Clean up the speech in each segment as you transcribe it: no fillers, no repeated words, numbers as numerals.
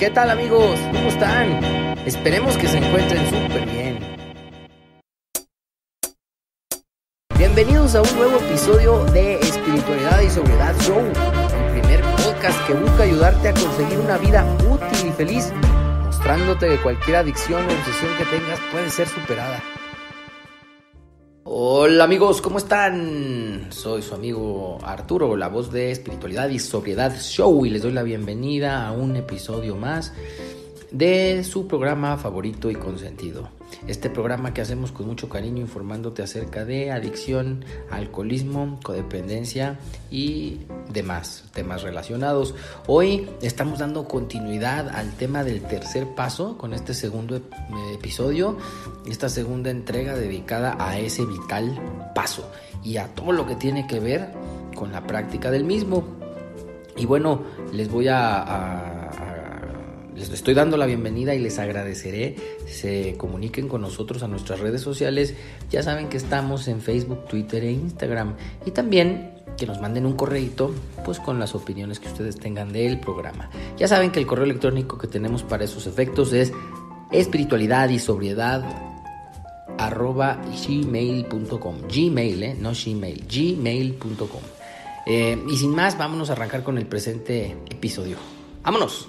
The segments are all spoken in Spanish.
¿Qué tal, amigos? ¿Cómo están? Esperemos que se encuentren súper bien. Bienvenidos a un nuevo episodio de Espiritualidad y Sobriedad Show, el primer podcast que busca ayudarte a conseguir una vida útil y feliz, mostrándote que cualquier adicción o obsesión que tengas puede ser superada. Hola amigos, ¿cómo están? Soy su amigo Arturo, la voz de Espiritualidad y Sobriedad Show, y les doy la bienvenida a un episodio más de su programa favorito y consentido. Este programa que hacemos con mucho cariño informándote acerca de adicción, alcoholismo, codependencia y demás temas relacionados. Hoy estamos dando continuidad al tema del tercer paso con este segundo episodio, esta segunda entrega dedicada a ese vital paso y a todo lo que tiene que ver con la práctica del mismo. Y bueno, les estoy dando la bienvenida y les agradeceré se comuniquen con nosotros a nuestras redes sociales. Ya saben que estamos en Facebook, Twitter e Instagram, y también que nos manden un correíto pues con las opiniones que ustedes tengan del programa. Ya saben que el correo electrónico que tenemos para esos efectos es espiritualidadysobriedad@gmail.com. Gmail, no Gmail, gmail.com. Y sin más, vámonos a arrancar con el presente episodio. ¡Vámonos!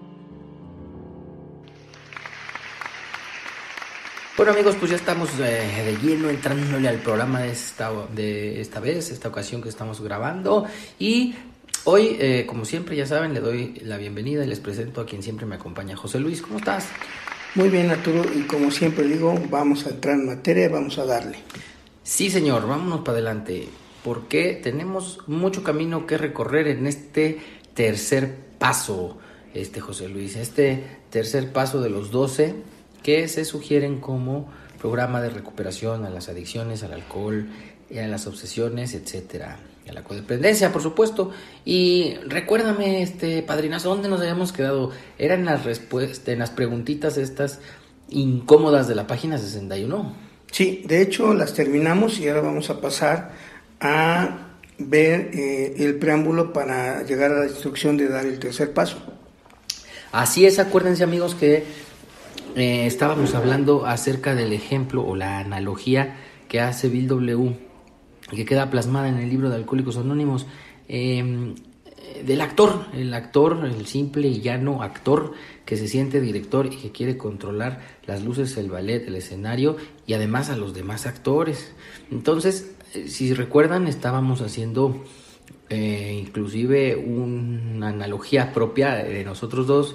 Bueno amigos, pues ya estamos de lleno entrándole al programa de esta ocasión que estamos grabando. Y hoy, como siempre, ya saben, le doy la bienvenida y les presento a quien siempre me acompaña, José Luis. ¿Cómo estás? Muy bien, Arturo, y como siempre digo, vamos a entrar en materia y vamos a darle. Sí, señor, vámonos para adelante, porque tenemos mucho camino que recorrer en este tercer paso, José Luis, este tercer paso de los 12 que se sugieren como programa de recuperación a las adicciones, al alcohol, a las obsesiones, etcétera, a la codependencia, por supuesto. Y recuérdame, padrinazo, ¿dónde nos habíamos quedado? Eran las respuestas, en las preguntitas estas incómodas de la página 61. Sí, de hecho las terminamos y ahora vamos a pasar a ver el preámbulo para llegar a la instrucción de dar el tercer paso. Así es, acuérdense amigos que estábamos hablando acerca del ejemplo o la analogía que hace Bill W., que queda plasmada en el libro de Alcohólicos Anónimos, del actor, el simple y llano actor que se siente director y que quiere controlar las luces, el ballet, el escenario y además a los demás actores. Entonces, si recuerdan, estábamos haciendo inclusive una analogía propia de nosotros dos,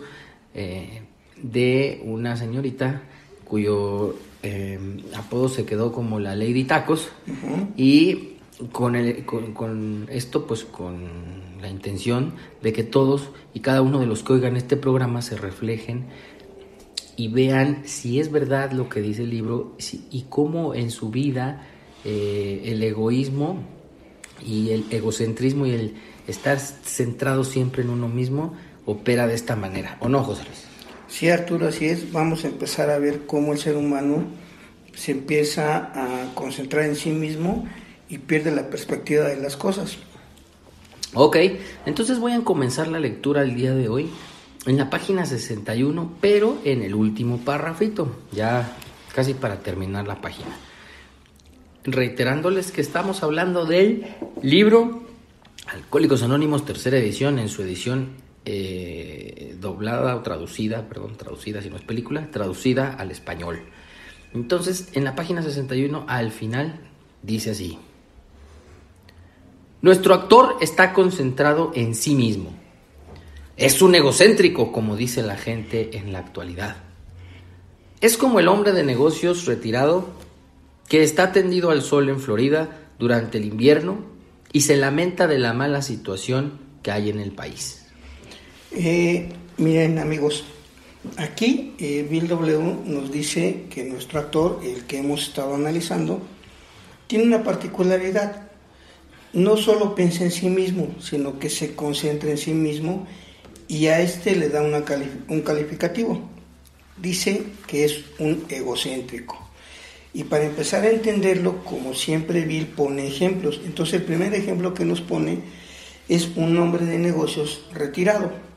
de una señorita cuyo apodo se quedó como la Lady Tacos. Uh-huh. Y con esto, pues con la intención de que todos y cada uno de los que oigan este programa se reflejen y vean si es verdad lo que dice el libro y cómo en su vida el egoísmo y el egocentrismo y el estar centrado siempre en uno mismo opera de esta manera. ¿O no, José Luis? Sí, Arturo, así es. Vamos a empezar a ver cómo el ser humano se empieza a concentrar en sí mismo y pierde la perspectiva de las cosas. Ok, entonces voy a comenzar la lectura el día de hoy en la página 61, pero en el último párrafito, ya casi para terminar la página. Reiterándoles que estamos hablando del libro Alcohólicos Anónimos, tercera edición, en su edición doblada o traducida si no es película, traducida al español. Entonces, en la página 61, al final, dice así: nuestro actor está concentrado en sí mismo. Es un egocéntrico, como dice la gente en la actualidad. Es como el hombre de negocios retirado que está tendido al sol en Florida durante el invierno y se lamenta de la mala situación que hay en el país. Miren amigos, aquí Bill W. nos dice que nuestro actor, el que hemos estado analizando, tiene una particularidad. No solo piensa en sí mismo, sino que se concentra en sí mismo y a le da un calificativo. Dice que es un egocéntrico. Y para empezar a entenderlo, como siempre Bill pone ejemplos. Entonces el primer ejemplo que nos pone es un hombre de negocios retirado,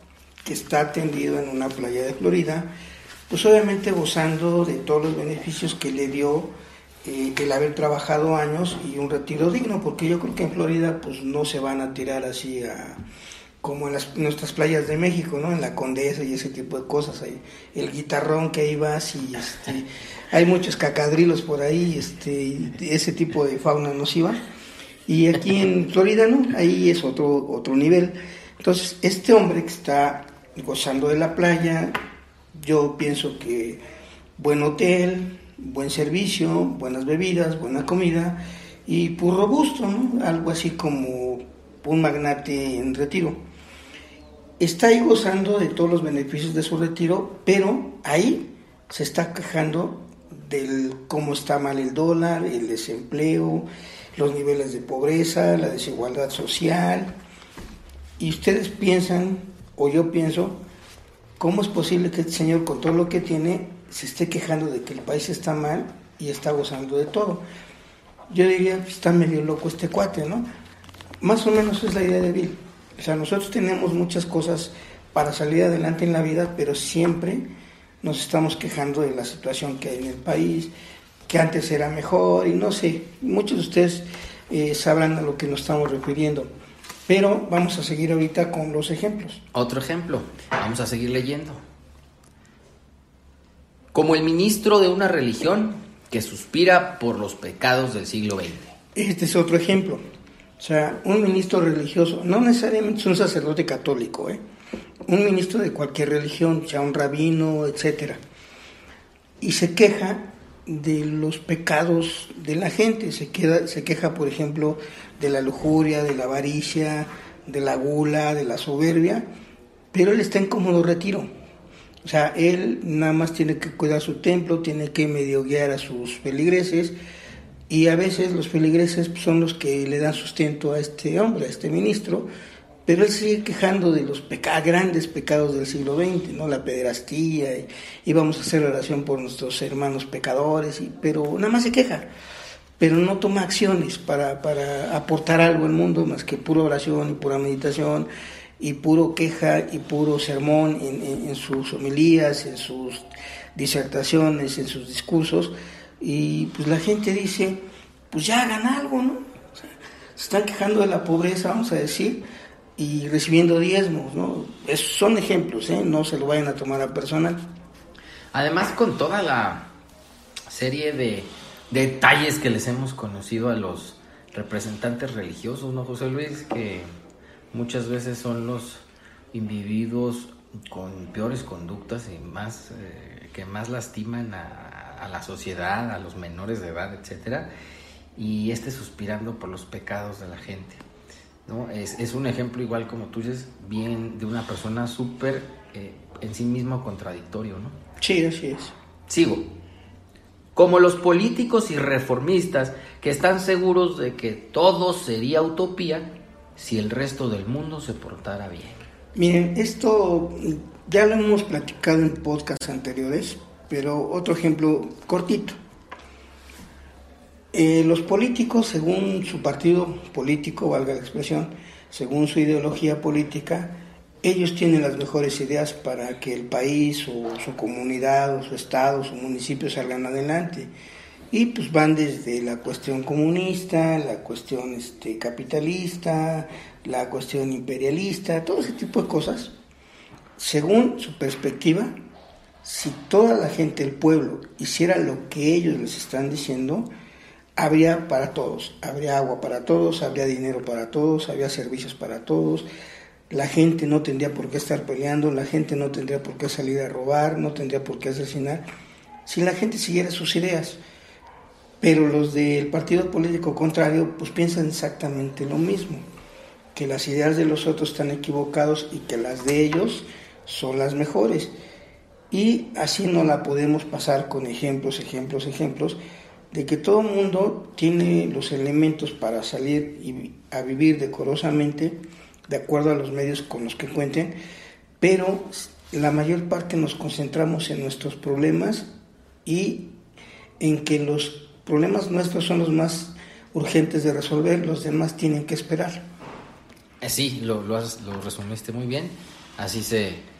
que está tendido en una playa de Florida, pues obviamente gozando de todos los beneficios que le dio el haber trabajado años y un retiro digno, porque yo creo que en Florida pues no se van a tirar así como en nuestras playas de México, ¿no? En la Condesa y ese tipo de cosas, ahí, el guitarrón que ahí vas y hay muchos cacadrilos por ahí, ese tipo de fauna nociva, y aquí en Florida no, ahí es otro nivel. Entonces este hombre que está gozando de la playa, yo pienso que buen hotel, buen servicio, buenas bebidas, buena comida y pues robusto, ¿no? Algo así como un magnate en retiro. Está ahí gozando de todos los beneficios de su retiro, pero ahí se está quejando del cómo está mal el dólar, el desempleo, los niveles de pobreza, la desigualdad social. Y ustedes piensan, o yo pienso, ¿cómo es posible que este señor con todo lo que tiene se esté quejando de que el país está mal y está gozando de todo? Yo diría, está medio loco este cuate, ¿no? Más o menos es la idea de Bill. O sea, nosotros tenemos muchas cosas para salir adelante en la vida, pero siempre nos estamos quejando de la situación que hay en el país, que antes era mejor, y no sé, muchos de ustedes sabrán a lo que nos estamos refiriendo. Pero vamos a seguir ahorita con los ejemplos. Otro ejemplo, vamos a seguir leyendo. Como el ministro de una religión que suspira por los pecados del siglo XX. Este es otro ejemplo. O sea, un ministro religioso, no necesariamente es un sacerdote católico, un ministro de cualquier religión, sea un rabino, etcétera, y se queja de los pecados de la gente, se queja, por ejemplo, de la lujuria, de la avaricia, de la gula, de la soberbia, pero él está en cómodo retiro. O sea, él nada más tiene que cuidar su templo, tiene que medio guiar a sus feligreses, y a veces los feligreses son los que le dan sustento a este hombre, a este ministro, pero él sigue quejando de los grandes pecados del siglo XX, ¿no? La pederastía, y vamos a hacer oración por nuestros hermanos pecadores, pero nada más se queja, pero no toma acciones para aportar algo al mundo, más que pura oración y pura meditación, y puro queja y puro sermón en sus homilías, en sus disertaciones, en sus discursos. Y pues la gente dice, pues ya hagan algo, ¿no? O sea, se están quejando de la pobreza, vamos a decir, y recibiendo diezmos, ¿no? Son ejemplos, no se lo vayan a tomar a personal. Además, con toda la serie de detalles que les hemos conocido a los representantes religiosos, ¿no, José Luis? Que muchas veces son los individuos con peores conductas y más que más lastiman a la sociedad, a los menores de edad, etcétera, y suspirando por los pecados de la gente, ¿no? Es un ejemplo, igual como tú dices, bien de una persona súper en sí mismo contradictorio, ¿no? Sí, así es. Sigo. Como los políticos y reformistas que están seguros de que todo sería utopía si el resto del mundo se portara bien. Miren, esto ya lo hemos platicado en podcasts anteriores, pero otro ejemplo cortito. Los políticos, según su partido político, valga la expresión, según su ideología política, ellos tienen las mejores ideas para que el país o su comunidad o su estado o su municipio salgan adelante. Y pues van desde la cuestión comunista, la cuestión capitalista, la cuestión imperialista, todo ese tipo de cosas. Según su perspectiva, si toda la gente, el pueblo, hiciera lo que ellos les están diciendo, habría para todos, habría agua para todos, habría dinero para todos, habría servicios para todos, la gente no tendría por qué estar peleando, la gente no tendría por qué salir a robar, no tendría por qué asesinar, si la gente siguiera sus ideas. Pero los del partido político contrario pues piensan exactamente lo mismo, que las ideas de los otros están equivocados y que las de ellos son las mejores. Y así no la podemos pasar con ejemplos de que todo el mundo tiene los elementos para salir a vivir decorosamente de acuerdo a los medios con los que cuenten, pero la mayor parte nos concentramos en nuestros problemas y en que los problemas nuestros son los más urgentes de resolver, los demás tienen que esperar. Sí, lo resumiste muy bien. Así se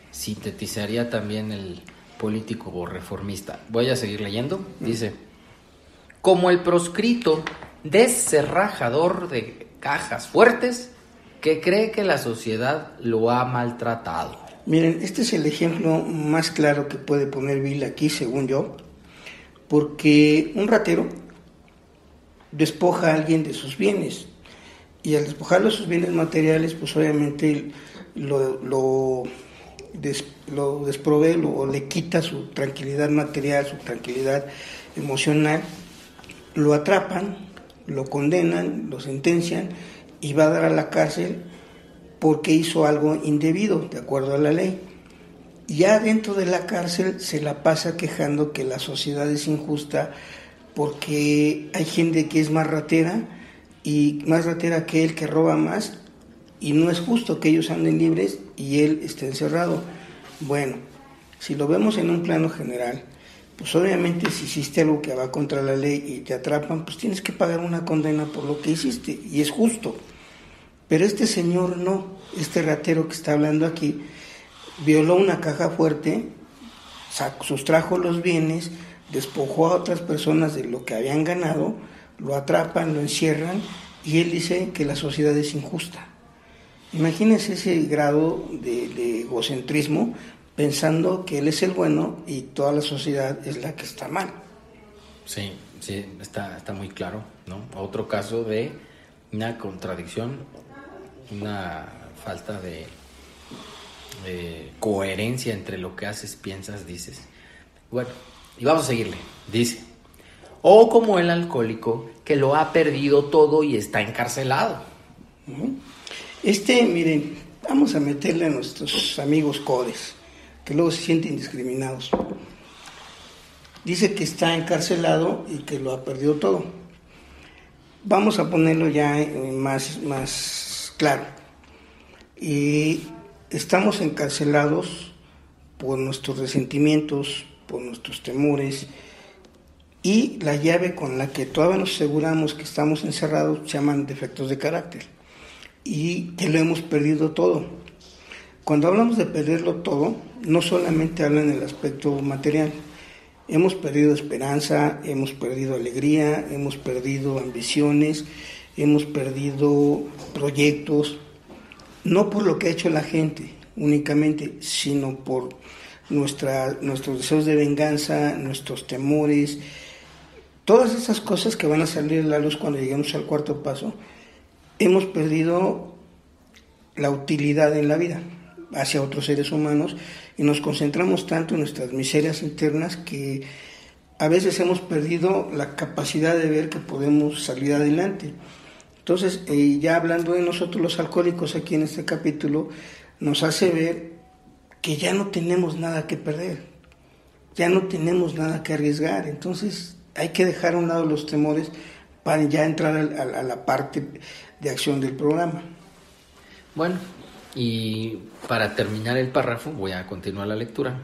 sintetizaría también el político reformista. Voy a seguir leyendo. Dice: como el proscrito descerrajador de cajas fuertes que cree que la sociedad lo ha maltratado. Miren, este es el ejemplo más claro que puede poner Bill aquí, según yo, porque un ratero despoja a alguien de sus bienes, y al despojarlo de sus bienes materiales, pues obviamente lo desprovee o le quita su tranquilidad material, su tranquilidad emocional, lo atrapan, lo condenan, lo sentencian y va a dar a la cárcel porque hizo algo indebido, de acuerdo a la ley. Ya dentro de la cárcel se la pasa quejando que la sociedad es injusta porque hay gente que es más ratera y más ratera que él, que roba más, y no es justo que ellos anden libres y él esté encerrado. Bueno, si lo vemos en un plano general, pues obviamente si hiciste algo que va contra la ley y te atrapan, pues tienes que pagar una condena por lo que hiciste, y es justo. Pero este señor no, este ratero que está hablando aquí, violó una caja fuerte, sustrajo los bienes, despojó a otras personas de lo que habían ganado, lo atrapan, lo encierran, y él dice que la sociedad es injusta. Imagínense ese grado de egocentrismo, pensando que él es el bueno y toda la sociedad es la que está mal. Sí, está muy claro, ¿no? Otro caso de una contradicción, una falta de coherencia entre lo que haces, piensas, dices. Bueno, y vamos a seguirle. Dice: o como el alcohólico que lo ha perdido todo y está encarcelado. Miren, vamos a meterle a nuestros amigos codes, que luego se sienten discriminados. Dice que está encarcelado y que lo ha perdido todo. Vamos a ponerlo ya más claro. Y estamos encarcelados por nuestros resentimientos, por nuestros temores, y la llave con la que todavía nos aseguramos que estamos encerrados se llaman defectos de carácter, y que lo hemos perdido todo. Cuando hablamos de perderlo todo, no solamente habla en el aspecto material. Hemos perdido esperanza, hemos perdido alegría, hemos perdido ambiciones, hemos perdido proyectos, no por lo que ha hecho la gente únicamente, sino por nuestros deseos de venganza, nuestros temores, todas esas cosas que van a salir a la luz cuando lleguemos al cuarto paso. Hemos perdido la utilidad en la vida hacia otros seres humanos y nos concentramos tanto en nuestras miserias internas que a veces hemos perdido la capacidad de ver que podemos salir adelante. Entonces, ya hablando de nosotros los alcohólicos aquí en este capítulo, nos hace ver que ya no tenemos nada que perder, ya no tenemos nada que arriesgar. Entonces hay que dejar a un lado los temores para ya entrar a la parte de acción del programa. Bueno, y para terminar el párrafo voy a continuar la lectura.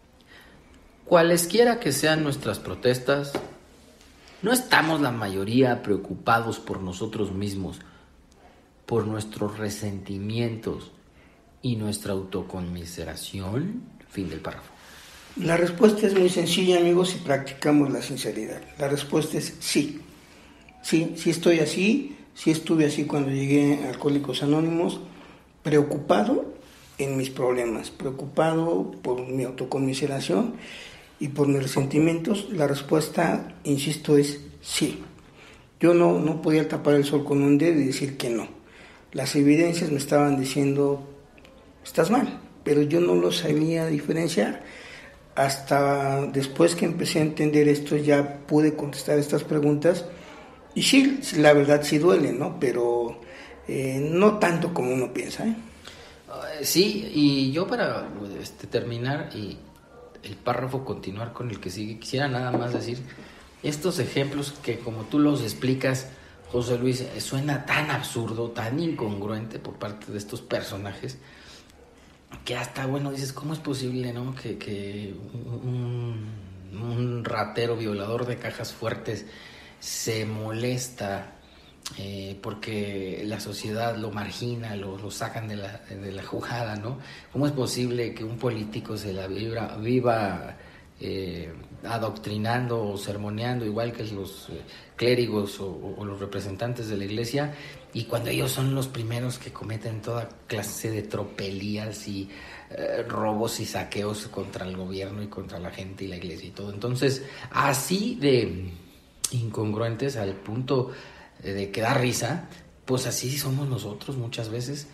Cualesquiera que sean nuestras protestas, no estamos la mayoría preocupados por nosotros mismos, por nuestros resentimientos y nuestra autoconmiseración. Fin del párrafo. La respuesta es muy sencilla, amigos, si practicamos la sinceridad. La respuesta es sí. Sí estoy así, sí estuve así cuando llegué a Alcohólicos Anónimos, preocupado en mis problemas, preocupado por mi autoconmiseración y por mis resentimientos. La respuesta, insisto, es sí. Yo no podía tapar el sol con un dedo y decir que no. Las evidencias me estaban diciendo, estás mal, pero yo no lo sabía diferenciar. Hasta después que empecé a entender esto, ya pude contestar estas preguntas. Y sí, la verdad sí duele, ¿no? Pero no tanto como uno piensa, ¿eh? Sí, y yo para terminar y el párrafo continuar con el que sigue, quisiera nada más decir estos ejemplos que, como tú los explicas, José Luis, suena tan absurdo, tan incongruente por parte de estos personajes, que hasta, bueno, dices, ¿cómo es posible, no? Que un ratero violador de cajas fuertes se molesta porque la sociedad lo margina, lo sacan de la jugada, ¿no? ¿Cómo es posible que un político se la viva adoctrinando o sermoneando, igual que los clérigos o los representantes de la iglesia, y cuando ellos son los primeros que cometen toda clase de tropelías y robos y saqueos contra el gobierno y contra la gente y la iglesia y todo? Entonces, así de incongruentes al punto de que da risa, pues así somos nosotros muchas veces,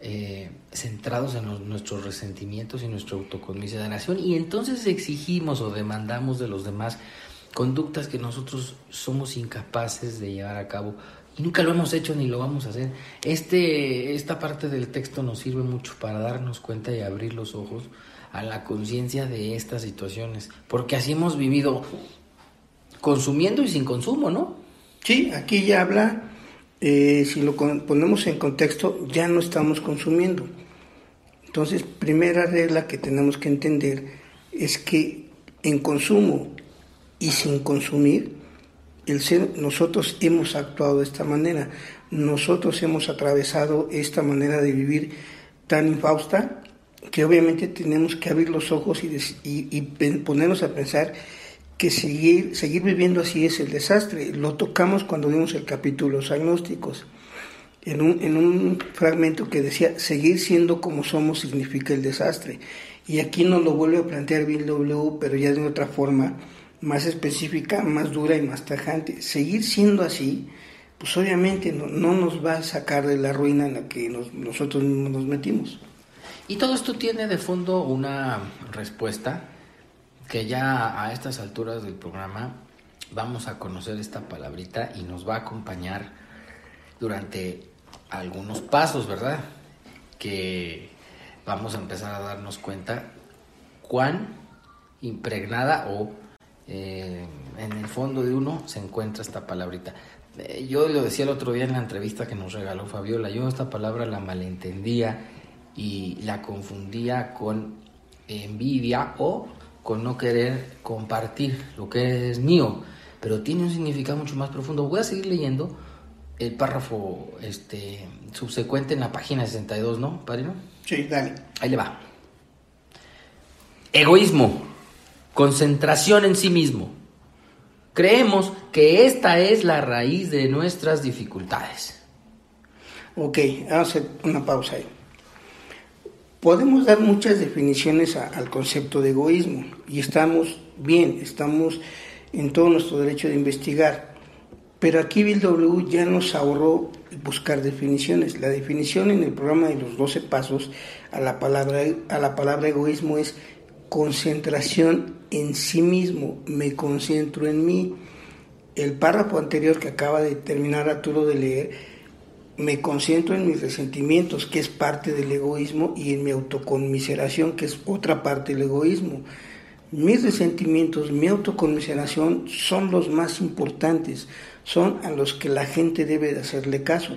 centrados en nuestros resentimientos y nuestra autoconmiseración, y entonces exigimos o demandamos de los demás conductas que nosotros somos incapaces de llevar a cabo y nunca lo hemos hecho ni lo vamos a hacer. Esta parte del texto nos sirve mucho para darnos cuenta y abrir los ojos a la conciencia de estas situaciones, porque así hemos vivido, consumiendo y sin consumo, ¿no? Sí, aquí ya habla, si lo ponemos en contexto, ya no estamos consumiendo. Entonces, primera regla que tenemos que entender es que en consumo y sin consumir, nosotros hemos actuado de esta manera, nosotros hemos atravesado esta manera de vivir tan infausta que obviamente tenemos que abrir los ojos y ponernos a pensar que seguir viviendo así es el desastre. Lo tocamos cuando vimos el capítulo Los Agnósticos, en un fragmento que decía, seguir siendo como somos significa el desastre. Y aquí nos lo vuelve a plantear Bill W., pero ya de otra forma, más específica, más dura y más tajante. Seguir siendo así, pues obviamente no nos va a sacar de la ruina en la que nosotros mismos nos metimos. Y todo esto tiene de fondo una respuesta que ya a estas alturas del programa vamos a conocer esta palabrita y nos va a acompañar durante algunos pasos, ¿verdad? Que vamos a empezar a darnos cuenta cuán impregnada o en el fondo de uno se encuentra esta palabrita. Yo lo decía el otro día en la entrevista que nos regaló Fabiola, yo esta palabra la malentendía y la confundía con envidia o con no querer compartir lo que es mío, pero tiene un significado mucho más profundo. Voy a seguir leyendo el párrafo subsecuente en la página 62, ¿no, padrino? Sí, dale. Ahí le va. Egoísmo, concentración en sí mismo. Creemos que esta es la raíz de nuestras dificultades. Ok, vamos a hacer una pausa ahí. Podemos dar muchas definiciones al concepto de egoísmo y estamos bien, estamos en todo nuestro derecho de investigar, pero aquí Bill W. ya nos ahorró buscar definiciones. La definición en el programa de los 12 pasos a la palabra egoísmo es concentración en sí mismo, me concentro en mí. El párrafo anterior que acaba de terminar Arturo de leer, me concentro en mis resentimientos, que es parte del egoísmo, y en mi autoconmiseración, que es otra parte del egoísmo. Mis resentimientos, mi autoconmiseración son los más importantes, son a los que la gente debe de hacerle caso.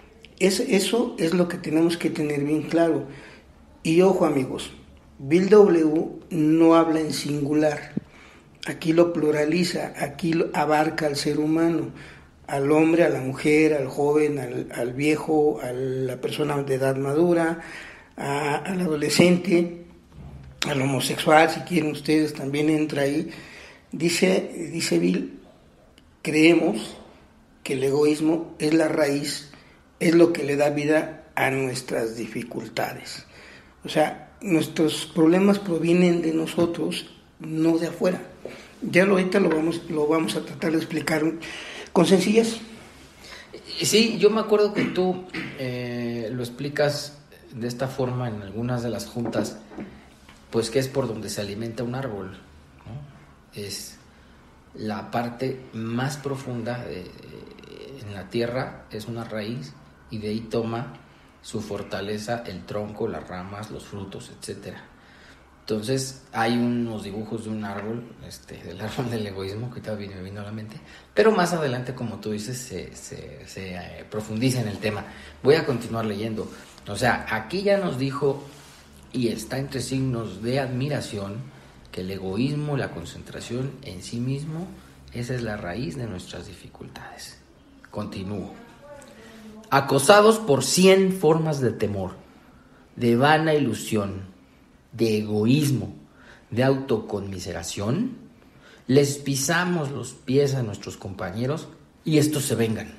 Eso es lo que tenemos que tener bien claro. Y ojo, amigos, Bill W. no habla en singular, aquí lo pluraliza, aquí abarca al ser humano, al hombre, a la mujer, al joven, al viejo, a la persona de edad madura, al adolescente, al homosexual, si quieren ustedes, también entra ahí. Dice Bill, creemos que el egoísmo es la raíz, es lo que le da vida a nuestras dificultades. O sea, nuestros problemas provienen de nosotros, no de afuera. Ya ahorita lo vamos a tratar de explicar con sencillez. Sí, yo me acuerdo que tú lo explicas de esta forma en algunas de las juntas, pues que es por donde se alimenta un árbol, ¿no? Es la parte más profunda en la tierra, es una raíz, y de ahí toma su fortaleza el tronco, las ramas, los frutos, etcétera. Entonces hay unos dibujos de un árbol, del árbol del egoísmo, que todavía me vino a la mente, pero más adelante, como tú dices, se profundiza en el tema. Voy a continuar leyendo. O sea, aquí ya nos dijo, y está entre signos de admiración, que el egoísmo, la concentración en sí mismo, esa es la raíz de nuestras dificultades. Continúo. acosados por 100 formas de temor, de vana ilusión, de egoísmo, de autoconmiseración, les pisamos los pies a nuestros compañeros y estos se vengan.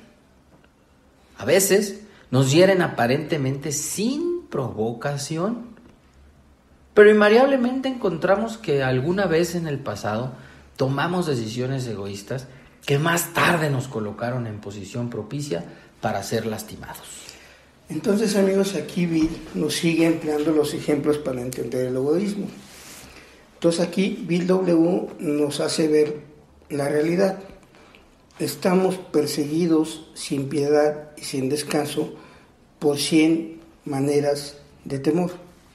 A veces nos hieren aparentemente sin provocación, pero invariablemente encontramos que alguna vez en el pasado tomamos decisiones egoístas que más tarde nos colocaron en posición propicia para ser lastimados. Entonces, amigos, aquí Bill nos sigue empleando los ejemplos para entender el egoísmo. Entonces aquí Bill W. nos hace ver la realidad. Estamos perseguidos sin piedad y sin descanso por 100 maneras de temor.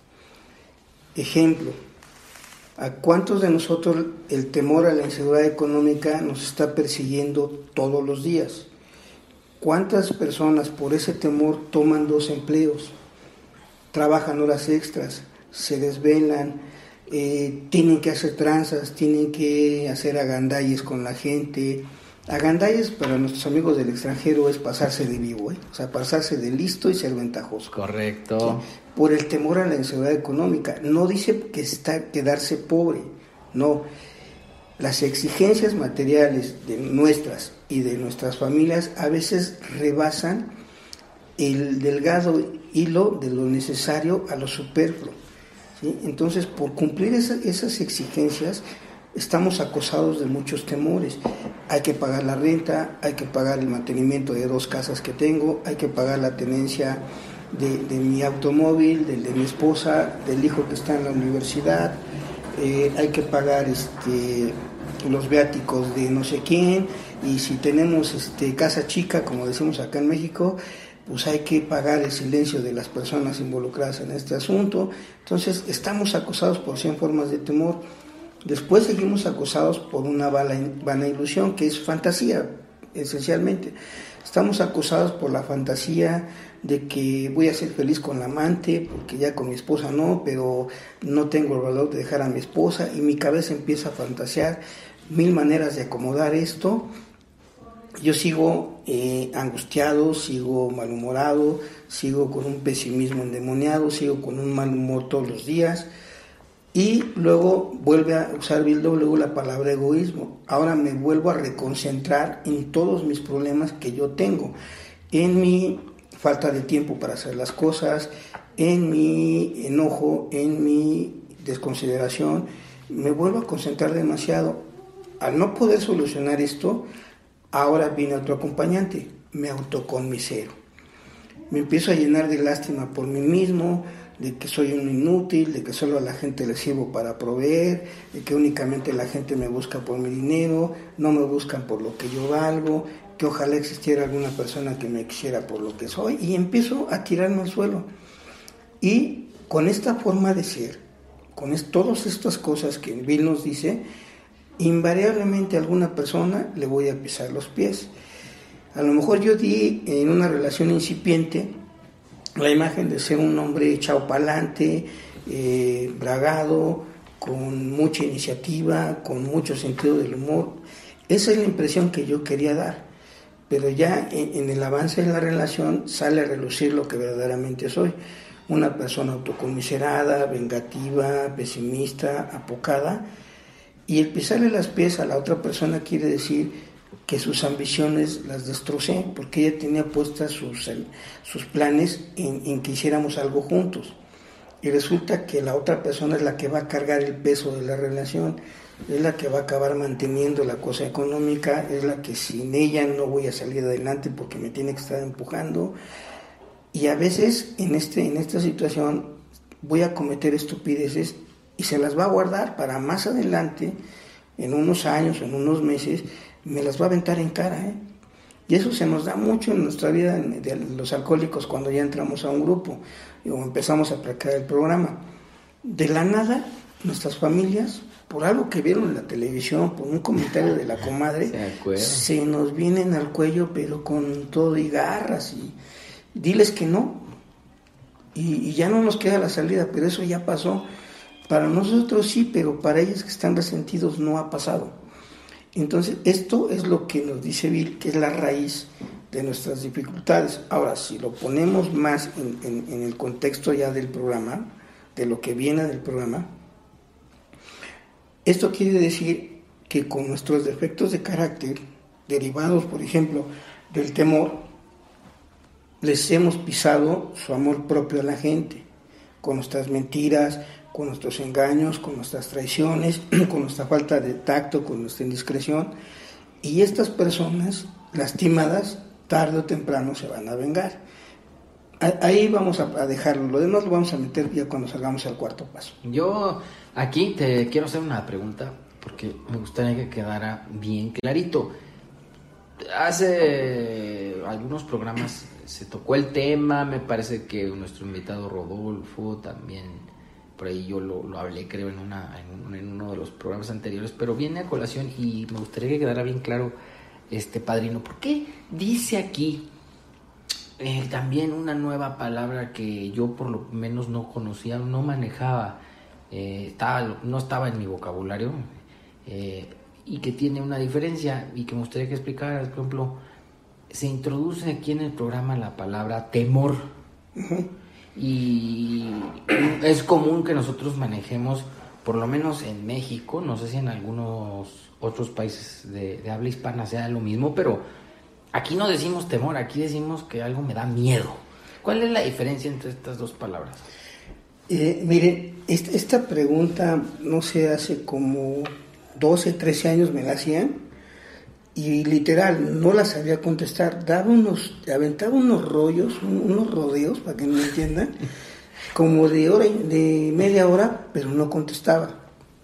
Ejemplo, ¿a cuántos de nosotros el temor a la inseguridad económica nos está persiguiendo todos los días? ¿Cuántas personas por ese temor toman 2 empleos, trabajan horas extras, se desvelan, tienen que hacer tranzas, tienen que hacer agandalles con la gente? Agandalles para nuestros amigos del extranjero es pasarse de vivo, o sea, pasarse de listo y ser ventajoso. Correcto. ¿Sí? Por el temor a la inseguridad económica. No dice que está quedarse pobre, no. Las exigencias materiales de nuestras y de nuestras familias a veces rebasan el delgado hilo de lo necesario a lo superfluo, ¿sí? Entonces, por cumplir esas exigencias, estamos acosados de muchos temores. Hay que pagar la renta, hay que pagar el mantenimiento de 2 casas que tengo, hay que pagar la tenencia de mi automóvil, de mi esposa, del hijo que está en la universidad, hay que pagar los viáticos de no sé quién, y si tenemos casa chica, como decimos acá en México, pues hay que pagar el silencio de las personas involucradas en este asunto. Entonces estamos acosados por 100 formas de temor. Después seguimos acosados por una vana ilusión, que es fantasía, esencialmente. Estamos acosados por la fantasía de que voy a ser feliz con la amante, porque ya con mi esposa no, pero no tengo el valor de dejar a mi esposa, y mi cabeza empieza a fantasear 1000 maneras de acomodar esto. Yo sigo angustiado, sigo malhumorado, sigo con un pesimismo endemoniado, sigo con un mal humor todos los días. Y luego vuelve a usar Bill W. la palabra egoísmo. Ahora me vuelvo a reconcentrar en todos mis problemas que yo tengo, en mi falta de tiempo para hacer las cosas, en mi enojo, en mi desconsideración. Me vuelvo a concentrar demasiado. Al no poder solucionar esto, ahora viene otro acompañante, me autoconmisero. Me empiezo a llenar de lástima por mí mismo, de que soy un inútil, de que solo a la gente le sirvo para proveer, de que únicamente la gente me busca por mi dinero, no me buscan por lo que yo valgo, que ojalá existiera alguna persona que me quisiera por lo que soy, y empiezo a tirarme al suelo. Y con esta forma de ser, con todas estas cosas que Bill nos dice, invariablemente a alguna persona le voy a pisar los pies. A lo mejor yo di en una relación incipiente la imagen de ser un hombre echado para adelante, bragado, con mucha iniciativa, con mucho sentido del humor. Esa es la impresión que yo quería dar, pero ya en el avance de la relación sale a relucir lo que verdaderamente soy: una persona autoconmiserada, vengativa, pesimista, apocada. Y el pisarle las pies a la otra persona quiere decir que sus ambiciones las destrocé, porque ella tenía puestas sus planes en que hiciéramos algo juntos, y resulta que la otra persona es la que va a cargar el peso de la relación, es la que va a acabar manteniendo la cosa económica, es la que sin ella no voy a salir adelante porque me tiene que estar empujando. Y a veces en esta situación voy a cometer estupideces y se las va a guardar para más adelante, en unos años, en unos meses, me las va a aventar en cara, Y eso se nos da mucho en nuestra vida de los alcohólicos cuando ya entramos a un grupo o empezamos a practicar el programa. De la nada, nuestras familias, por algo que vieron en la televisión, por un comentario de la comadre, se nos vienen al cuello, pero con todo y garras, y diles que no, y ya no nos queda la salida, pero eso ya pasó. Para nosotros sí, pero para ellos que están resentidos no ha pasado. Entonces, esto es lo que nos dice Bill, que es la raíz de nuestras dificultades. Ahora, si lo ponemos más en el contexto ya del programa, de lo que viene del programa, esto quiere decir que con nuestros defectos de carácter, derivados, por ejemplo, del temor, les hemos pisado su amor propio a la gente, con nuestras mentiras, con nuestros engaños, con nuestras traiciones, con nuestra falta de tacto, con nuestra indiscreción, y estas personas lastimadas, tarde o temprano se van a vengar. Ahí vamos a dejarlo, lo demás lo vamos a meter ya cuando salgamos al cuarto paso. Yo aquí te quiero hacer una pregunta, porque me gustaría que quedara bien clarito. Hace algunos programas se tocó el tema, me parece que nuestro invitado Rodolfo también, por ahí yo lo hablé creo en uno de los programas anteriores, pero viene a colación y me gustaría que quedara bien claro, padrino, ¿por qué dice aquí también una nueva palabra que yo por lo menos no conocía, no manejaba, no estaba en mi vocabulario, y que tiene una diferencia y que me gustaría que explicaras? Por ejemplo, se introduce aquí en el programa la palabra temor. Uh-huh. Y es común que nosotros manejemos, por lo menos en México, no sé si en algunos otros países de habla hispana sea lo mismo, pero aquí no decimos temor, aquí decimos que algo me da miedo. ¿Cuál es la diferencia entre estas dos palabras? Miren, esta pregunta, no sé, hace como 12, 13 años me la hacían y literal no la sabía contestar, aventaba unos rollos, unos rodeos, para que me entiendan, como de media hora, pero no contestaba.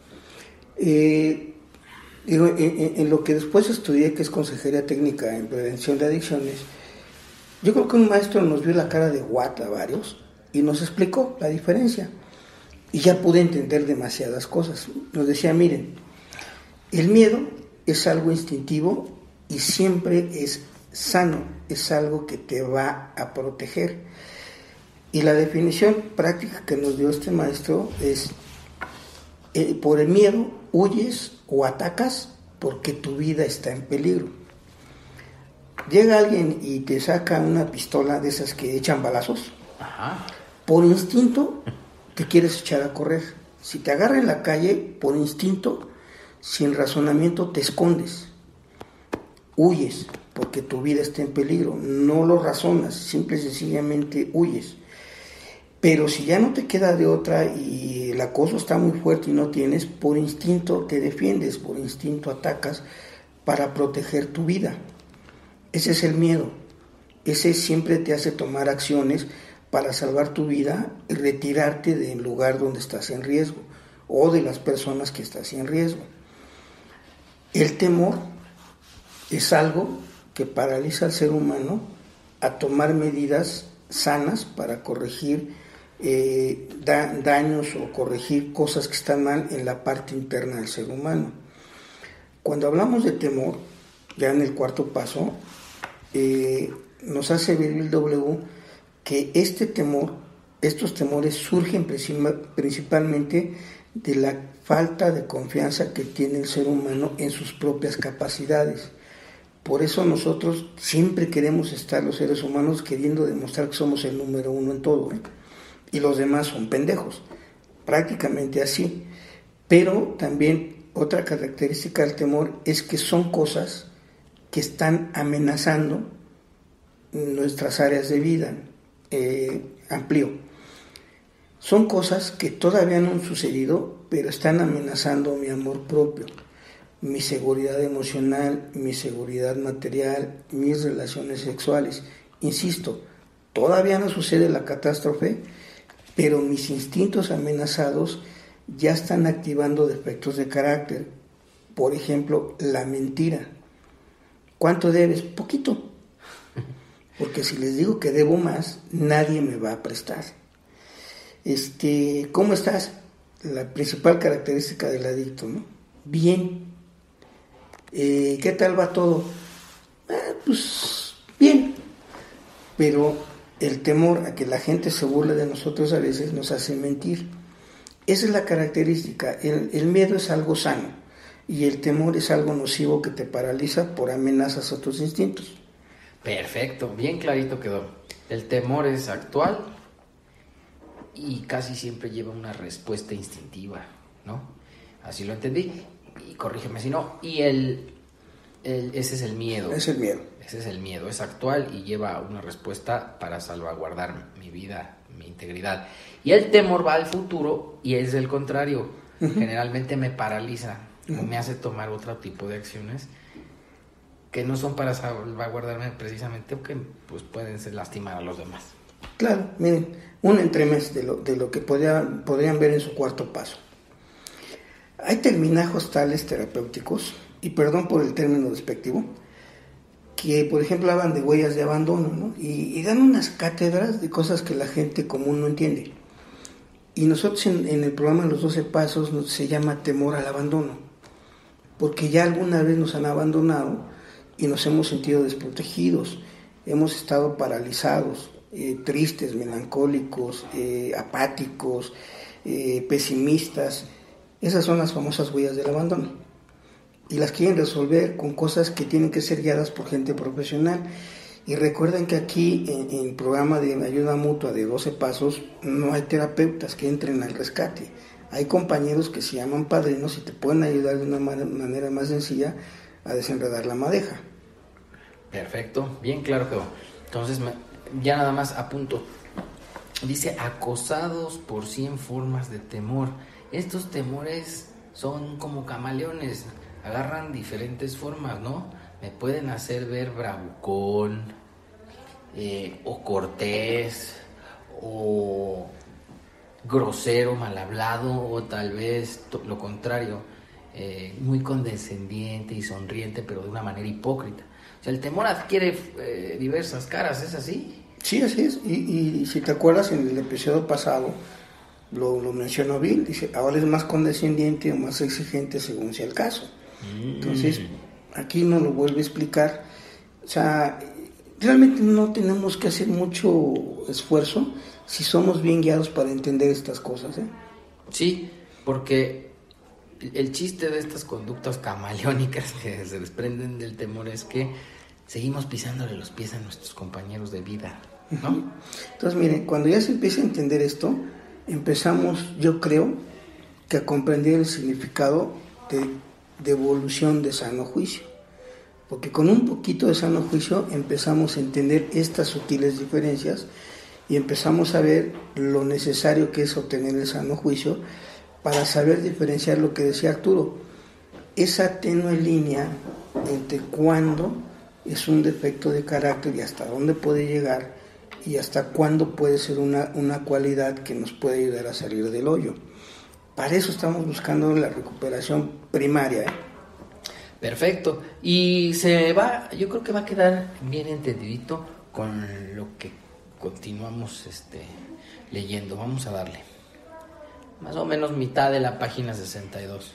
En lo que después estudié, que es Consejería Técnica en Prevención de Adicciones, yo creo que un maestro nos vio la cara de guata a varios y nos explicó la diferencia. Y ya pude entender demasiadas cosas. Nos decía, miren, el miedo es algo instintivo y siempre es sano, es algo que te va a proteger. Y la definición práctica que nos dio este maestro es, por el miedo huyes o atacas porque tu vida está en peligro. Llega alguien y te saca una pistola de esas que echan balazos. Ajá. Por instinto te quieres echar a correr. Si te agarra en la calle, por instinto, sin razonamiento te escondes, huyes porque tu vida está en peligro, no lo razonas, simple y sencillamente huyes. Pero si ya no te queda de otra y el acoso está muy fuerte y no tienes, por instinto te defiendes, por instinto atacas para proteger tu vida. Ese es el miedo, ese siempre te hace tomar acciones para salvar tu vida y retirarte del lugar donde estás en riesgo o de las personas que estás en riesgo. El temor es algo que paraliza al ser humano a tomar medidas sanas para corregir daños o corregir cosas que están mal en la parte interna del ser humano. Cuando hablamos de temor, ya en el cuarto paso, nos hace ver el W que estos temores surgen principalmente de la falta de confianza que tiene el ser humano en sus propias capacidades. Por eso nosotros siempre queremos estar, los seres humanos, queriendo demostrar que somos el número uno en todo, y los demás son pendejos, prácticamente así. Pero también otra característica del temor es que son cosas que están amenazando nuestras áreas de vida. Amplio. Son cosas que todavía no han sucedido, pero están amenazando mi amor propio, mi seguridad emocional, mi seguridad material, mis relaciones sexuales. Insisto, todavía no sucede la catástrofe, pero mis instintos amenazados ya están activando defectos de carácter. Por ejemplo, la mentira. ¿Cuánto debes? Poquito. Porque si les digo que debo más, nadie me va a prestar. ¿Cómo estás? La principal característica del adicto, ¿no? Bien. ¿Qué tal va todo? Pues bien. Pero el temor a que la gente se burle de nosotros a veces nos hace mentir. Esa es la característica. El miedo es algo sano y el temor es algo nocivo que te paraliza por amenazas a tus instintos. Perfecto, bien clarito quedó. El temor es actual y casi siempre lleva una respuesta instintiva, ¿no? Así lo entendí, y corrígeme si no. Y ese es el miedo. Es el miedo. Ese es el miedo, es actual y lleva una respuesta para salvaguardar mi vida, mi integridad. Y el temor va al futuro y es el contrario. Generalmente me paraliza o me hace tomar otro tipo de acciones que no son para salvaguardarme precisamente o que pues pueden ser lastimar a los demás. Claro, miren, un entremés de lo que podrían ver en su cuarto paso. Hay terminajos tales terapéuticos, y perdón por el término despectivo, que por ejemplo hablan de huellas de abandono, ¿no? Y dan unas cátedras de cosas que la gente común no entiende. Y nosotros en el programa Los 12 Pasos se llama temor al abandono, porque ya alguna vez nos han abandonado y nos hemos sentido desprotegidos, hemos estado paralizados, tristes, melancólicos, apáticos, pesimistas. Esas son las famosas huellas del abandono. Y las quieren resolver con cosas que tienen que ser guiadas por gente profesional. Y recuerden que aquí en el programa de ayuda mutua de 12 Pasos no hay terapeutas que entren al rescate. Hay compañeros que se llaman padrinos y te pueden ayudar de una manera más sencilla a desenredar la madeja. Perfecto, bien claro quedó. Entonces, ya nada más apunto. Dice, acosados por 100 formas de temor. Estos temores son como camaleones, agarran diferentes formas, ¿no? Me pueden hacer ver bravucón, o cortés, o grosero, mal hablado, o tal vez lo contrario, muy condescendiente y sonriente, pero de una manera hipócrita. O sea, el temor adquiere diversas caras, ¿es así? Sí, así es. Y si te acuerdas, en el episodio pasado lo mencionó Bill, dice, ahora es más condescendiente o más exigente según sea el caso. Entonces, aquí nos lo vuelve a explicar. O sea, realmente no tenemos que hacer mucho esfuerzo si somos bien guiados para entender estas cosas, ¿eh? Sí, porque el chiste de estas conductas camaleónicas que se desprenden del temor es que seguimos pisándole los pies a nuestros compañeros de vida, ¿no? Entonces, miren, cuando ya se empieza a entender esto, empezamos, yo creo, que a comprender el significado de devolución de sano juicio. Porque con un poquito de sano juicio empezamos a entender estas sutiles diferencias y empezamos a ver lo necesario que es obtener el sano juicio para saber diferenciar lo que decía Arturo, esa tenue línea entre cuándo es un defecto de carácter y hasta dónde puede llegar y hasta cuándo puede ser una cualidad que nos puede ayudar a salir del hoyo. Para eso estamos buscando la recuperación primaria, ¿eh? Perfecto. Y yo creo que va a quedar bien entendidito con lo que continuamos leyendo. Vamos a darle. Más o menos mitad de la página 62.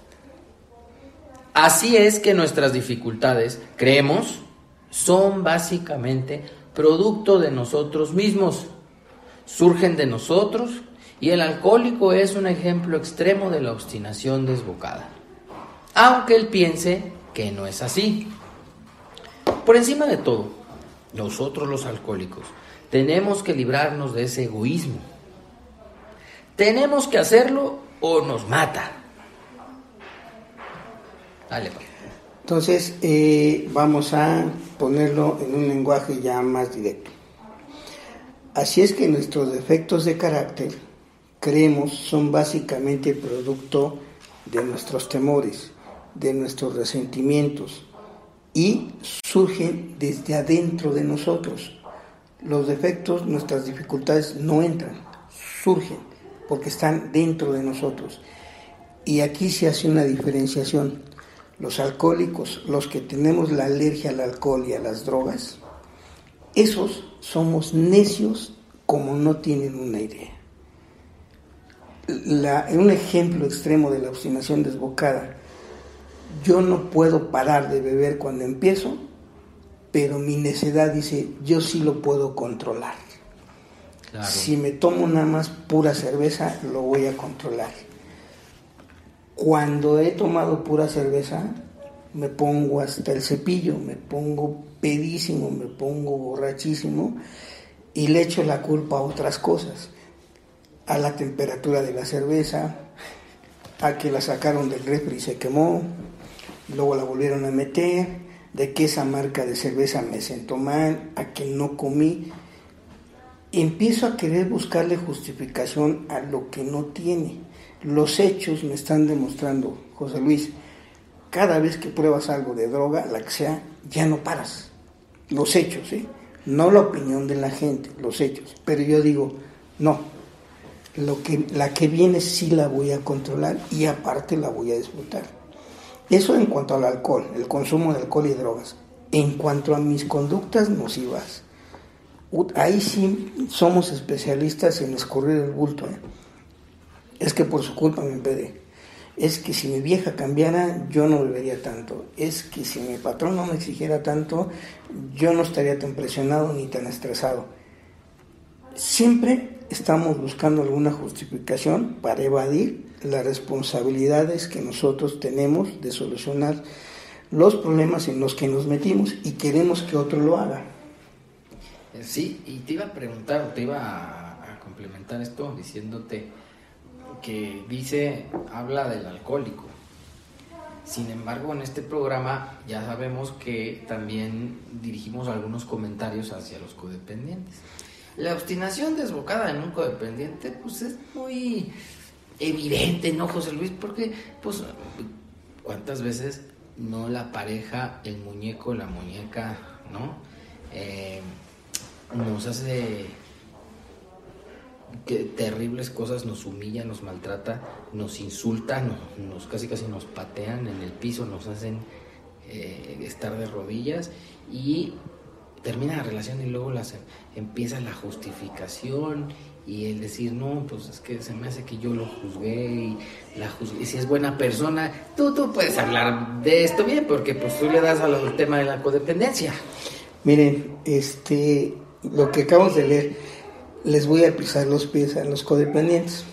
Así es que nuestras dificultades, creemos, son básicamente producto de nosotros mismos. Surgen de nosotros y el alcohólico es un ejemplo extremo de la obstinación desbocada. Aunque él piense que no es así. Por encima de todo, nosotros los alcohólicos tenemos que librarnos de ese egoísmo. Tenemos que hacerlo o nos mata. Dale, papá. Entonces, vamos a ponerlo en un lenguaje ya más directo. Así es que nuestros defectos de carácter, creemos, son básicamente producto de nuestros temores, de nuestros resentimientos y surgen desde adentro de nosotros. Los defectos, nuestras dificultades no entran, surgen porque están dentro de nosotros. Y aquí se hace una diferenciación. Los alcohólicos, los que tenemos la alergia al alcohol y a las drogas, esos somos necios como no tienen una idea. Un ejemplo extremo de la obstinación desbocada: yo no puedo parar de beber cuando empiezo, pero mi necedad dice, yo sí lo puedo controlar. Claro. Si me tomo nada más pura cerveza, lo voy a controlar. Cuando he tomado pura cerveza, me pongo hasta el cepillo, me pongo pedísimo, me pongo borrachísimo y le echo la culpa a otras cosas, a la temperatura de la cerveza, a que la sacaron del refri y se quemó, luego la volvieron a meter, de que esa marca de cerveza me sentó mal, a que no comí. Empiezo a querer buscarle justificación a lo que no tiene. Los hechos me están demostrando, José Luis, cada vez que pruebas algo de droga, la que sea, ya no paras. Los hechos, ¿eh? No la opinión de la gente, los hechos. Pero yo digo, no, la que viene sí la voy a controlar y aparte la voy a disfrutar. Eso en cuanto al alcohol, el consumo de alcohol y drogas. En cuanto a mis conductas nocivas, ahí sí somos especialistas en escurrir el bulto, ¿eh? Es que por su culpa me empedé. Es que si mi vieja cambiara, yo no bebería tanto. Es que si mi patrón no me exigiera tanto, yo no estaría tan presionado ni tan estresado. Siempre estamos buscando alguna justificación para evadir las responsabilidades que nosotros tenemos de solucionar los problemas en los que nos metimos y queremos que otro lo haga. Sí, y te iba a preguntar, te iba a complementar esto diciéndote que habla del alcohólico. Sin embargo, en este programa ya sabemos que también dirigimos algunos comentarios hacia los codependientes. La obstinación desbocada en un codependiente, pues es muy evidente, ¿no, José Luis? Porque, pues, ¿cuántas veces no la pareja, el muñeco, la muñeca, ¿no? Nos hace terribles cosas, nos humilla, nos maltrata, nos insulta, nos casi nos patean en el piso, nos hacen estar de rodillas y termina la relación y luego empieza la justificación y el decir, no, pues es que se me hace que yo lo juzgué y si es buena persona, tú puedes hablar de esto bien porque pues tú le das al tema de la codependencia. Miren, lo que acabamos de leer, les voy a pisar los pies a los codependientes.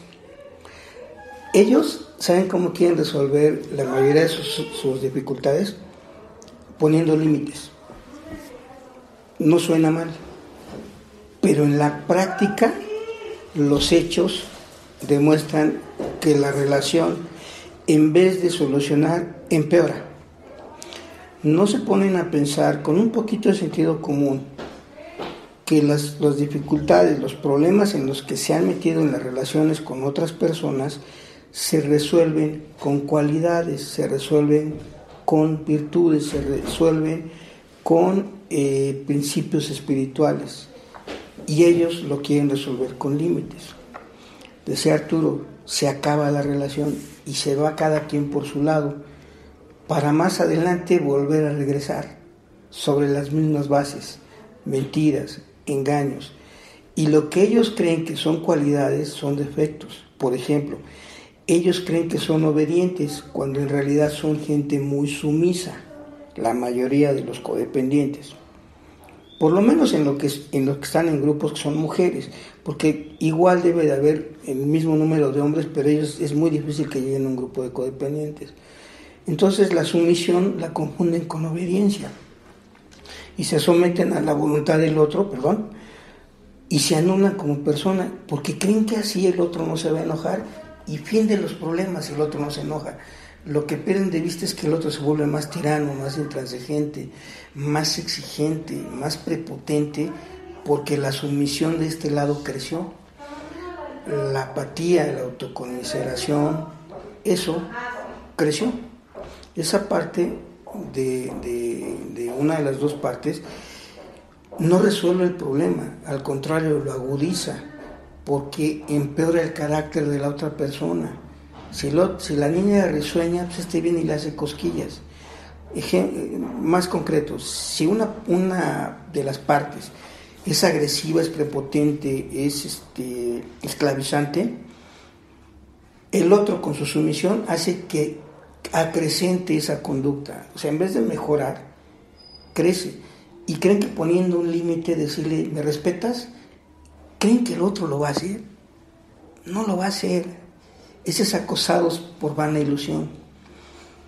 Ellos saben cómo quieren resolver la mayoría de sus dificultades poniendo límites. No suena mal, pero en la práctica los hechos demuestran que la relación, en vez de solucionar, empeora. No se ponen a pensar con un poquito de sentido común que las dificultades, los problemas en los que se han metido en las relaciones con otras personas se resuelven con cualidades, se resuelven con virtudes, se resuelven con principios espirituales y ellos lo quieren resolver con límites. Decía Arturo, se acaba la relación y se va cada quien por su lado para más adelante volver a regresar sobre las mismas bases, mentiras, engaños, y lo que ellos creen que son cualidades son defectos. Por ejemplo, ellos creen que son obedientes cuando en realidad son gente muy sumisa, la mayoría de los codependientes, por lo menos en lo que están en grupos que son mujeres, porque igual debe de haber el mismo número de hombres, pero ellos es muy difícil que lleguen a un grupo de codependientes. Entonces la sumisión la confunden con obediencia y se someten a la voluntad del otro, y se anulan como persona porque creen que así el otro no se va a enojar y fin de los problemas si el otro no se enoja. Lo que pierden de vista es que el otro se vuelve más tirano, más intransigente, más exigente, más prepotente, porque la sumisión de este lado creció. La apatía, la autoconmiseración, eso creció. Esa parte de una de las dos partes no resuelve el problema, al contrario, lo agudiza, porque empeora el carácter de la otra persona. Si la niña risueña, pues viene y le hace cosquillas. Más concreto, si una de las partes es agresiva, es prepotente, es esclavizante, el otro con su sumisión hace que acrecente esa conducta. O sea, en vez de mejorar, crece. Y creen que poniendo un límite, decirle, ¿me respetas?, creen que el otro lo va a hacer. No lo va a hacer. Esos acosados por vana ilusión.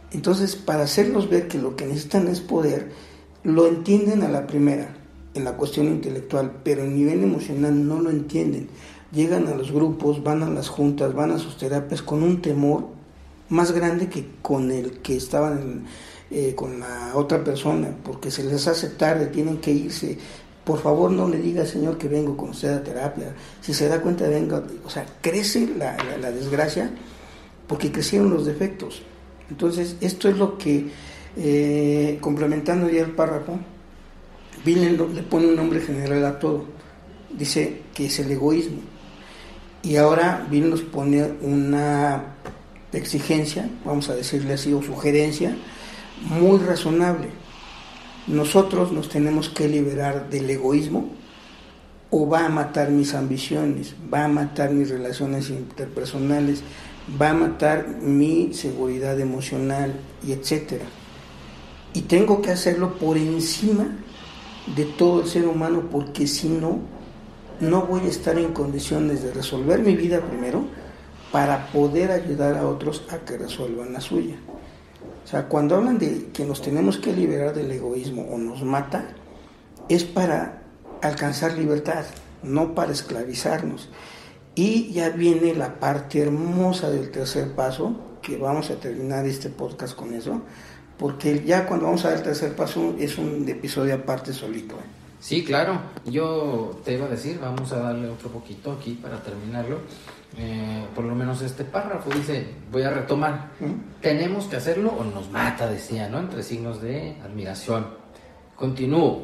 Entonces, para hacerlos ver que lo que necesitan es poder, lo entienden a la primera, en la cuestión intelectual, pero a nivel emocional no lo entienden. Llegan a los grupos, van a las juntas, van a sus terapias con un temor más grande que con el que estaban con la otra persona, porque se les hace tarde, tienen que irse. Por favor, no le diga, Señor, que vengo con usted a terapia. Si se da cuenta, venga. O sea, crece la desgracia porque crecieron los defectos. Entonces, esto es lo que, complementando ya el párrafo, Bill le pone un nombre general a todo. Dice que es el egoísmo. Y ahora Bill nos pone una exigencia, vamos a decirle así, o sugerencia, muy razonable. Nosotros nos tenemos que liberar del egoísmo, o va a matar mis ambiciones, va a matar mis relaciones interpersonales, va a matar mi seguridad emocional, y etcétera. Y tengo que hacerlo por encima de todo el ser humano, porque si no, no voy a estar en condiciones de resolver mi vida primero para poder ayudar a otros a que resuelvan la suya. O sea, cuando hablan de que nos tenemos que liberar del egoísmo o nos mata, es para alcanzar libertad, no para esclavizarnos. Y ya viene la parte hermosa del tercer paso, que vamos a terminar este podcast con eso, porque ya cuando vamos a dar el tercer paso es un episodio aparte solito. Sí, claro. Yo te iba a decir, vamos a darle otro poquito aquí para terminarlo. Por lo menos este párrafo dice, voy a retomar, tenemos que hacerlo o nos mata, decía, ¿no? Entre signos de admiración. Continúo.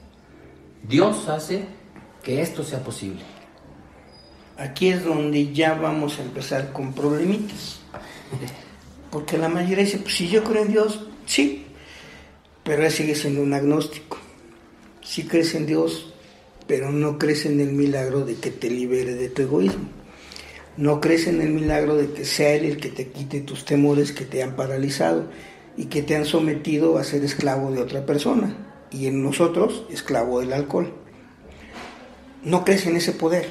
Dios hace que esto sea posible. Aquí es donde ya vamos a empezar con problemitas. Porque la mayoría dice, pues si yo creo en Dios, sí, pero él sigue siendo un agnóstico. Sí crees en Dios, pero no crees en el milagro de que te libere de tu egoísmo. No crees en el milagro de que sea Él el que te quite tus temores que te han paralizado y que te han sometido a ser esclavo de otra persona, y en nosotros, esclavo del alcohol. No crees en ese poder,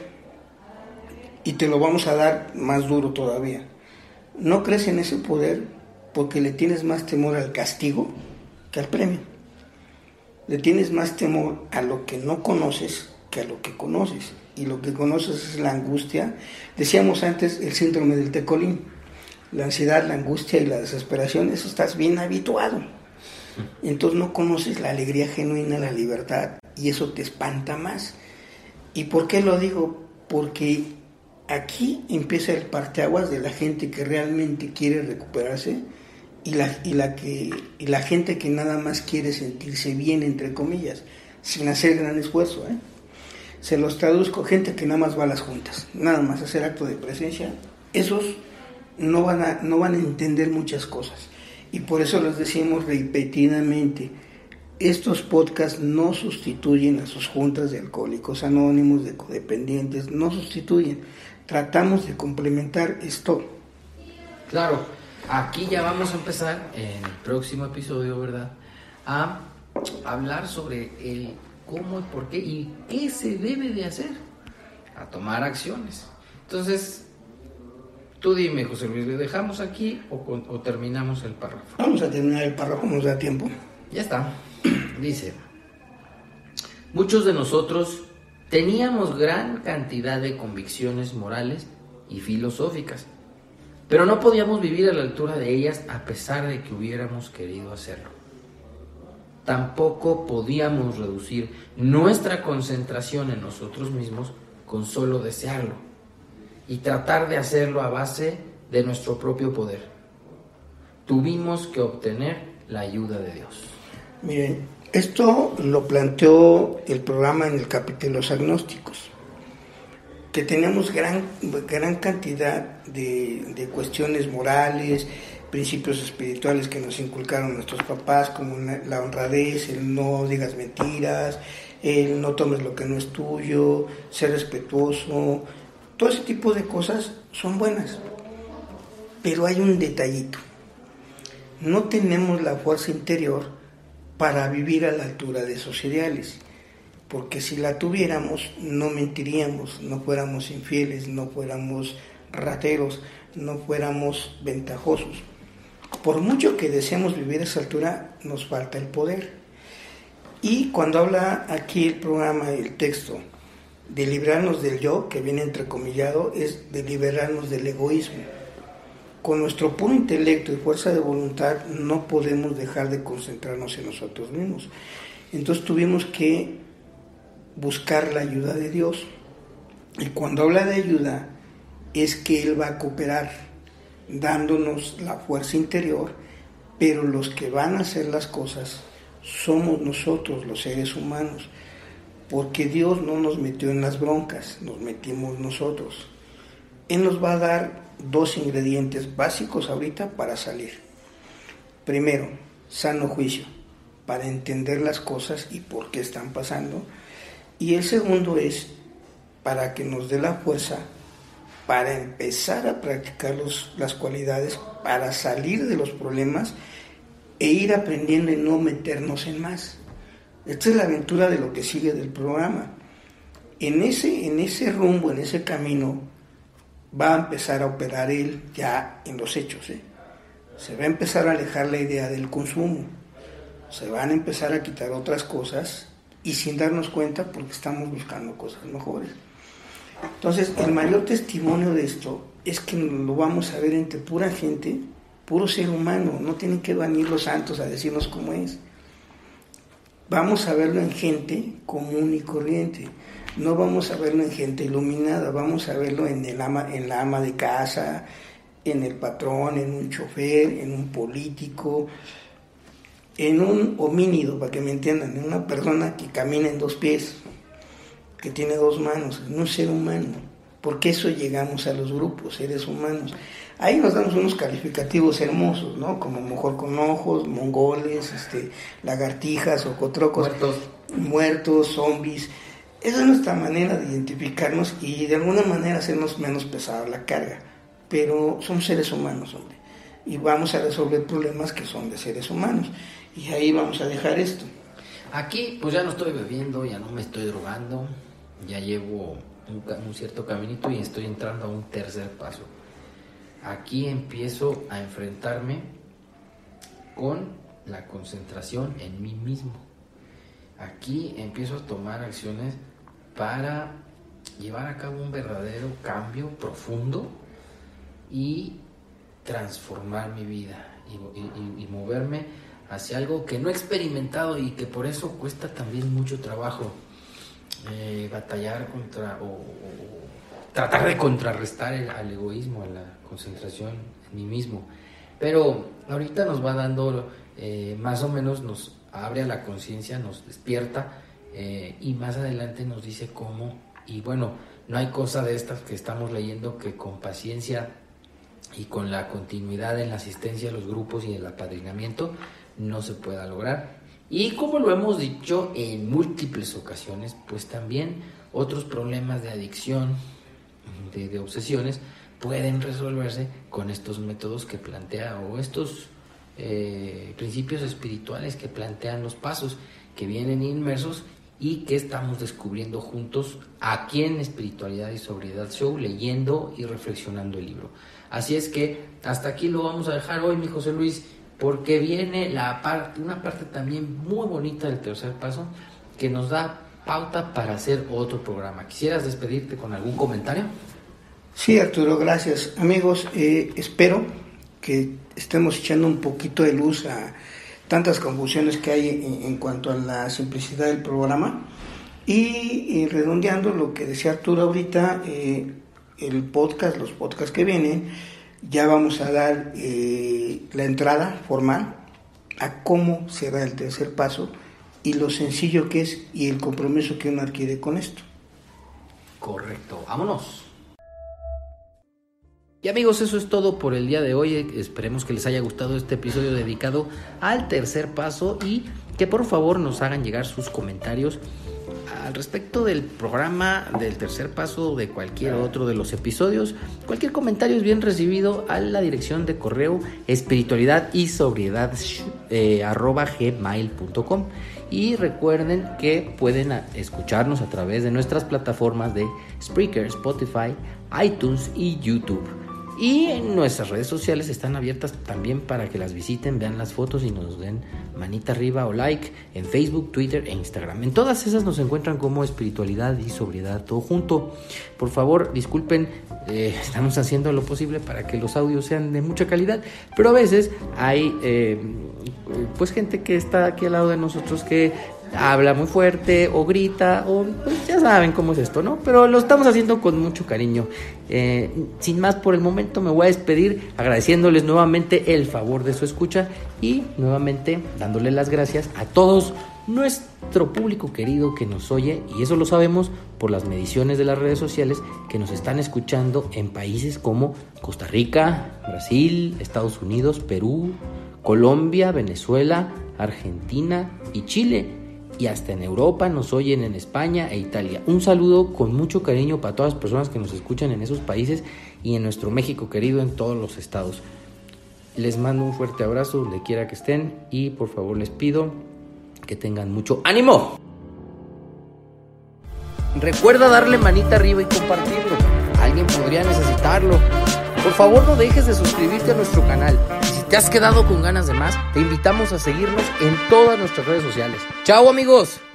y te lo vamos a dar más duro todavía. No crees en ese poder porque le tienes más temor al castigo que al premio. Le tienes más temor a lo que no conoces que a lo que conoces. Y lo que conoces es la angustia. Decíamos antes el síndrome del tecolín. La ansiedad, la angustia y la desesperación, eso estás bien habituado. Entonces no conoces la alegría genuina, la libertad, y eso te espanta más. ¿Y por qué lo digo? Porque aquí empieza el parteaguas de la gente que realmente quiere recuperarse y la gente que nada más quiere sentirse bien, entre comillas, sin hacer gran esfuerzo. Se los traduzco, gente que nada más va a las juntas, nada más hacer acto de presencia. Esos no van a entender muchas cosas, y por eso les decimos repetidamente, estos podcasts no sustituyen a sus juntas de alcohólicos anónimos, de codependientes, no sustituyen. Tratamos de complementar esto. Claro, aquí ya vamos a empezar en el próximo episodio, ¿verdad?, a hablar sobre el cómo, por qué y qué se debe de hacer, a tomar acciones. Entonces, tú dime, José Luis, ¿le dejamos aquí o terminamos el párrafo? Vamos a terminar el párrafo, nos da tiempo. Ya está. Dice, muchos de nosotros teníamos gran cantidad de convicciones morales y filosóficas, pero no podíamos vivir a la altura de ellas a pesar de que hubiéramos querido hacerlo. Tampoco podíamos reducir nuestra concentración en nosotros mismos con solo desearlo y tratar de hacerlo a base de nuestro propio poder. Tuvimos que obtener la ayuda de Dios. Miren, esto lo planteó el programa en el capítulo de los agnósticos, que tenemos gran cantidad de cuestiones morales, principios espirituales que nos inculcaron nuestros papás, como la honradez, el no digas mentiras, el no tomes lo que no es tuyo, ser respetuoso. Todo ese tipo de cosas son buenas, pero hay un detallito. No tenemos la fuerza interior para vivir a la altura de esos ideales, porque si la tuviéramos no mentiríamos, no fuéramos infieles, no fuéramos rateros, no fuéramos ventajosos. Por mucho que deseemos vivir a esa altura, nos falta el poder. Y cuando habla aquí el programa, el texto, de librarnos del yo, que viene entrecomillado, es de liberarnos del egoísmo. Con nuestro puro intelecto y fuerza de voluntad no podemos dejar de concentrarnos en nosotros mismos. Entonces tuvimos que buscar la ayuda de Dios. Y cuando habla de ayuda, es que Él va a cooperar, dándonos la fuerza interior, pero los que van a hacer las cosas somos nosotros, los seres humanos, porque Dios no nos metió en las broncas, nos metimos nosotros. Él nos va a dar 2 ingredientes básicos ahorita para salir. Primero, sano juicio, para entender las cosas y por qué están pasando. Y el segundo es para que nos dé la fuerza para empezar a practicar las cualidades, para salir de los problemas e ir aprendiendo y no meternos en más. Esta es la aventura de lo que sigue del programa. En ese rumbo, en ese camino, va a empezar a operar él ya en los hechos. Se va a empezar a alejar la idea del consumo. Se van a empezar a quitar otras cosas y sin darnos cuenta porque estamos buscando cosas mejores. Entonces, el mayor testimonio de esto es que lo vamos a ver entre pura gente, puro ser humano. No tienen que venir los santos a decirnos cómo es. Vamos a verlo en gente común y corriente. No vamos a verlo en gente iluminada, vamos a verlo en la ama de casa, en el patrón, en un chofer, en un político, en un homínido, para que me entiendan, en una persona que camina en 2 pies, que tiene 2 manos, en un ser humano. Porque eso llegamos a los grupos, seres humanos. Ahí nos damos unos calificativos hermosos, ¿no? Como mejor con ojos, mongoles, lagartijas, ocotrocos, muertos, zombies. Esa es nuestra manera de identificarnos y de alguna manera hacernos menos pesada la carga. Pero somos seres humanos, hombre. Y vamos a resolver problemas que son de seres humanos. Y ahí vamos a dejar esto. Aquí pues ya no estoy bebiendo, ya no me estoy drogando, ya llevo un cierto caminito y estoy entrando a un tercer paso. Aquí empiezo a enfrentarme con la concentración en mí mismo. Aquí empiezo a tomar acciones para llevar a cabo un verdadero cambio profundo y transformar mi vida y moverme hacia algo que no he experimentado y que por eso cuesta también mucho trabajo batallar contra o tratar de contrarrestar al egoísmo, a la concentración en mí mismo. Pero ahorita nos va dando más o menos, nos abre a la conciencia, nos despierta y más adelante nos dice cómo. Y bueno, no hay cosa de estas que estamos leyendo que con paciencia y con la continuidad en la asistencia a los grupos y el apadrinamiento no se pueda lograr. Y como lo hemos dicho en múltiples ocasiones, pues también otros problemas de adicción, de obsesiones, pueden resolverse con estos métodos que plantea o estos principios espirituales que plantean los pasos que vienen inmersos y que estamos descubriendo juntos aquí en Espiritualidad y Sobriedad Show, leyendo y reflexionando el libro. Así es que hasta aquí lo vamos a dejar hoy, mi José Luis, porque viene una parte también muy bonita del tercer paso que nos da pauta para hacer otro programa. ¿Quisieras despedirte con algún comentario? Sí, Arturo, gracias. Amigos, espero que estemos echando un poquito de luz a tantas confusiones que hay en cuanto a la simplicidad del programa y redondeando lo que decía Arturo ahorita, los podcasts que vienen, ya vamos a dar la entrada formal a cómo se da el tercer paso y lo sencillo que es y el compromiso que uno adquiere con esto. Correcto, vámonos. Y amigos, eso es todo por el día de hoy. Esperemos que les haya gustado este episodio dedicado al tercer paso y que por favor nos hagan llegar sus comentarios al respecto del programa, del tercer paso, de cualquier otro de los episodios. Cualquier comentario es bien recibido a la dirección de correo espiritualidad y sobriedad @gmail.com. Y recuerden que pueden escucharnos a través de nuestras plataformas de Spreaker, Spotify, iTunes y YouTube. Y en nuestras redes sociales están abiertas también para que las visiten, vean las fotos y nos den manita arriba o like en Facebook, Twitter e Instagram. En todas esas nos encuentran como Espiritualidad y Sobriedad, todo junto. Por favor, disculpen, estamos haciendo lo posible para que los audios sean de mucha calidad, pero a veces hay pues gente que está aquí al lado de nosotros que habla muy fuerte o grita o pues ya saben cómo es esto, ¿no? Pero lo estamos haciendo con mucho cariño. Sin más por el momento me voy a despedir agradeciéndoles nuevamente el favor de su escucha y nuevamente dándole las gracias a todos nuestro público querido que nos oye, y eso lo sabemos por las mediciones de las redes sociales, que nos están escuchando en países como Costa Rica, Brasil, Estados Unidos, Perú, Colombia, Venezuela, Argentina y Chile. Y hasta en Europa nos oyen, en España e Italia. Un saludo con mucho cariño para todas las personas que nos escuchan en esos países y en nuestro México querido en todos los estados. Les mando un fuerte abrazo donde quiera que estén y por favor les pido que tengan mucho ánimo. Recuerda darle manita arriba y compartirlo. Alguien podría necesitarlo. Por favor, no dejes de suscribirte a nuestro canal. Si te has quedado con ganas de más, te invitamos a seguirnos en todas nuestras redes sociales. ¡Chao, amigos!